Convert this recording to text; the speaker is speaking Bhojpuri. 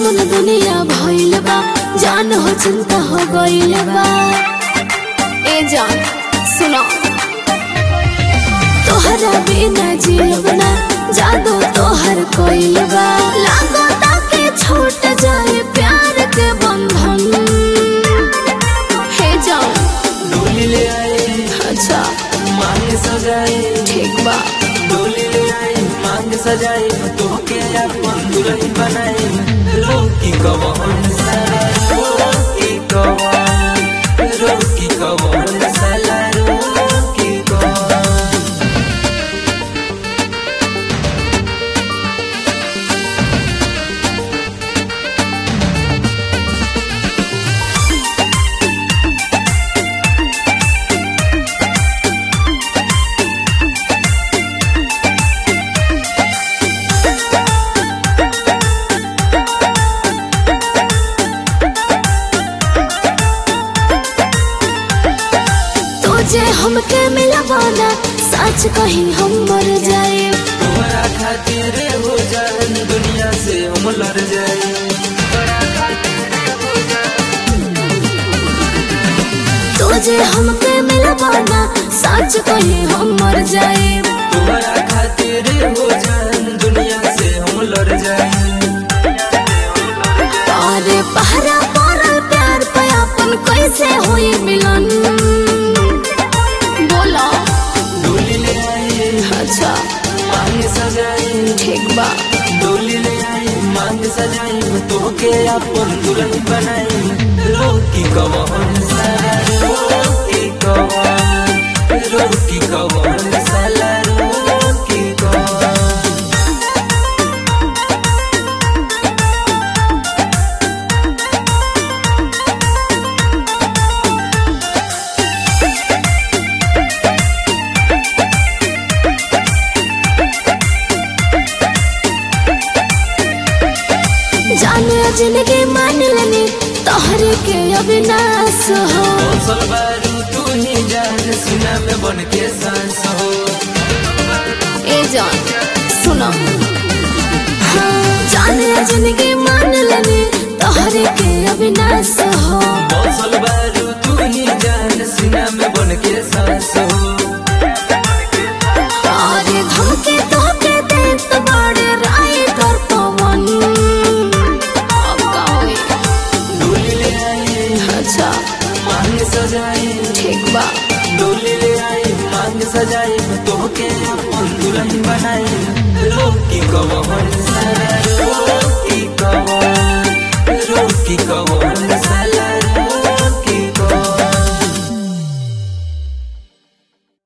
दुश्मन दुनिया भइल बा, जान हो चिंता हो गइल बा। ए जान सुनो, तोहरा बिना जीव ना, जादू तोहर कोइल बा। लागो ताकि छूट जाए प्यार के बंधन। हे जान डोली ले आए, अच्छा मांग सजाए, ठीक बा। डोली ले आए, मांग सजाए, तोहके अपन दुल्हन बनाए। रोकी कवन साला, रोकी कवन, रोकी कवन साला, रोकी कवन। तुझे हमके मिलवाना, सच कहीं हम मर जाए। तोहरा खातिर हो जान, दुनिया से हम लड़ जाए। तुझे हमके मिलवाना, सच कहीं हम मर जाए। तोहरा खातिर हो जान, दुनिया से हम लड़ जाए। तारे पहरा पर प्यार पे अपन कैसे हुई मिलन। बोलो डोली ले आए, अच्छा मांग सजाए, ठीक बा। डोली ले आए, मांग सजाए, तोहके अपन दुल्हन बनाए। रोकी कवन साला, रोकी कवन, रोकी कवन साला, रोकी कवन। जाने जिंदगी मान लेनी, तोहरे के अविनाश हो। कौशल बारू तू ही जान, सीना में बन के सांस हो। ए जान सुनो, हाँ जाने जिंदगी मान लेनी, तोहरे के अविनाश हो। कौशल बारू तू ही जान, सीना में बन के सांस हो। अरे धमके तोहके देत बड़े राय कर पवन। अब का होई? डोली ले आए, अच्छा मांग सजाए, ठीक बा। डोली ले आए, मांग सजाए, तोहके अपन दुल्हन बनाए। रोकी कवन साला,